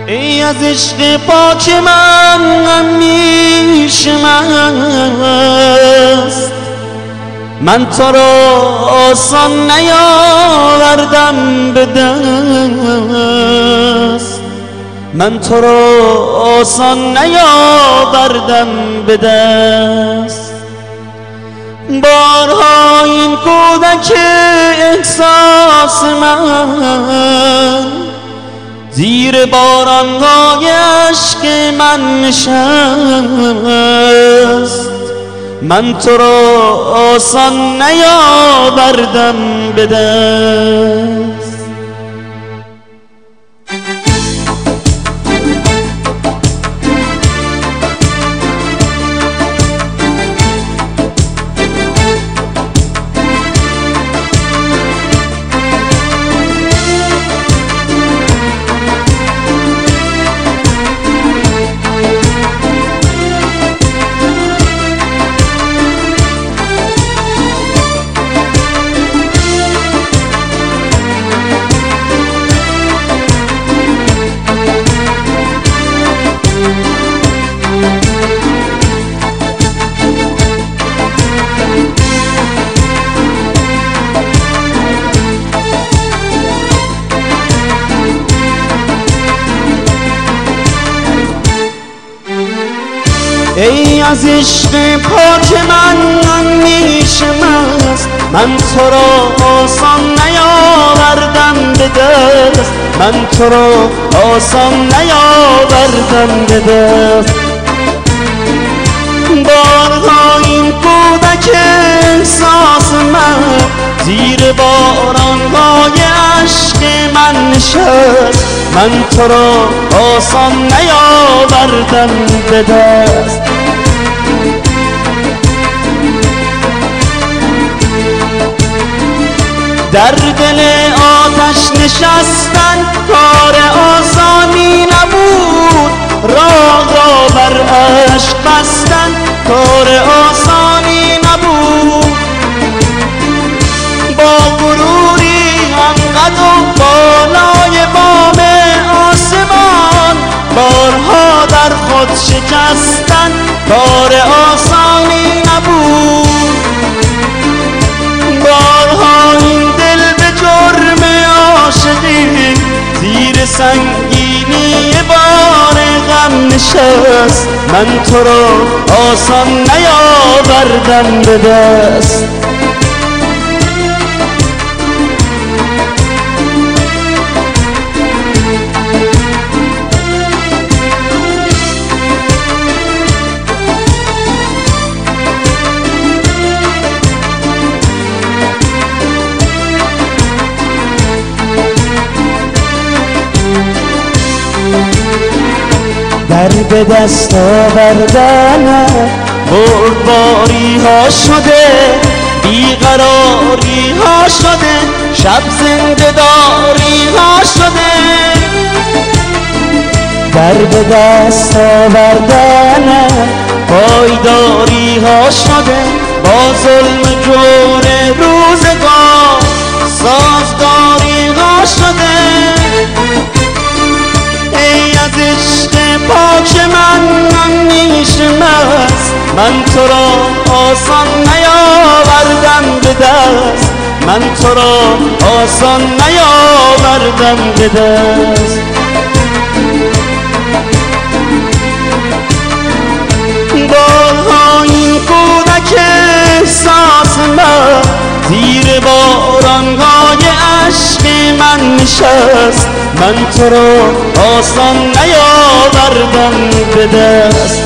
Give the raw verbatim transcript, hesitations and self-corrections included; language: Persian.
ای از عشق پاک من همیشه مست، من تو را آسان نیاوردم به دست، من تو را آسان نیاوردم به دست. بارها این کودک احساس من زیر بارانهای عشق من نشست، من تو را آسان نیاوردم به دست. ای از عشق پاک من همیشه مست، من تو را آسان نیاوردم به دست، من تو را آسان نیاوردم به دست. بارها این کودک احساس من زیر بارانهای عشق من نشست، من تو را آسان نیاوردم به دست. در دل آتش نشستن کار آسانی نبود، راه را بر عشق بستن کار آسانی نبود. با غروری همقد و بالای بام آسمان بارها در خود شکستن کار آسانی نبود. بارها این دل به جرم عاشقی زیر سنگینی بار غم نشست، من تو را آسان نیاوردم به دست. در به دست آوردن بردباری ها شده، بیقراری ها شده، شب زنده داری ها شده. در به دست آوردن پایداری ها شده، با ظلم جور روزگار سازگاری ها شده. ای از عشق پاک من همیشه مست، من تو را آسان نیاوردم به دست، من تو را آسان نیاوردم به دست. بارها این کودک احساس من زیر بارانهای عشق من نشست، من تو را آسان نیاوردم به دست.